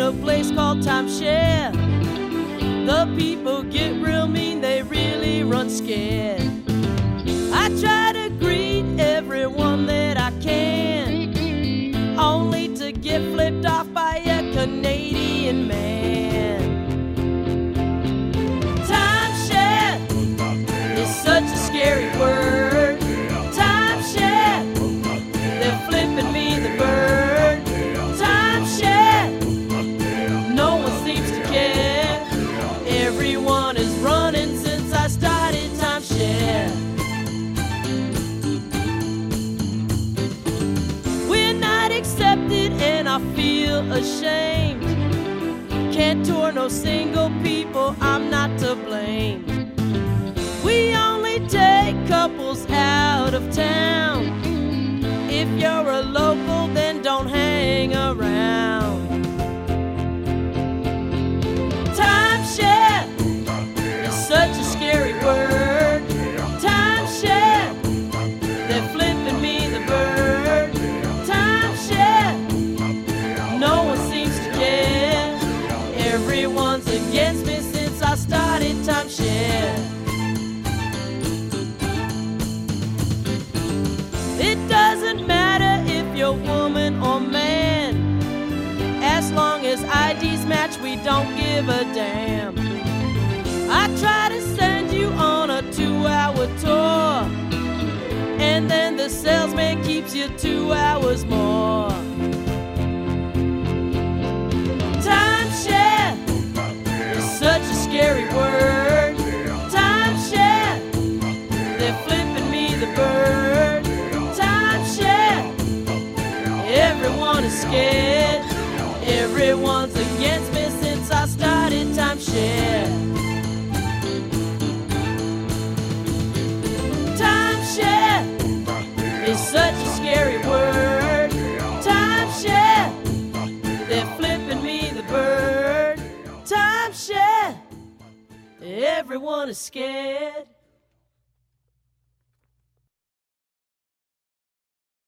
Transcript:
a place called Timeshare. The people get real mean, they really run scared. I try to greet everyone that I can, only to get flipped off by a Canadian man. Timeshare is such a scary word. Timeshare, they're flipping me the bird. Timeshare, no one seems to care. Everyone is running since I started timeshare. We're not accepted and I feel ashamed. Can't tour no single people, I'm not to blame. We only take couples out of town. If you're a local, then don't hang around. Timeshare is such a scary word. Timeshare, they're flipping me the bird. Timeshare, no one seems to care. Everyone's against me since I started timeshare. It doesn't matter if you're woman or man, as long as IDs match, we don't give a damn. I try to send you on a 2-hour tour, and then the salesman keeps you 2 hours more. Timeshare is such a scary word. Timeshare, they're flipping me the bird. Timeshare, everyone is scared. Everyone's against me since I started timeshare. Timeshare is such a scary word. Timeshare, they're flipping me the bird. Timeshare, everyone is scared.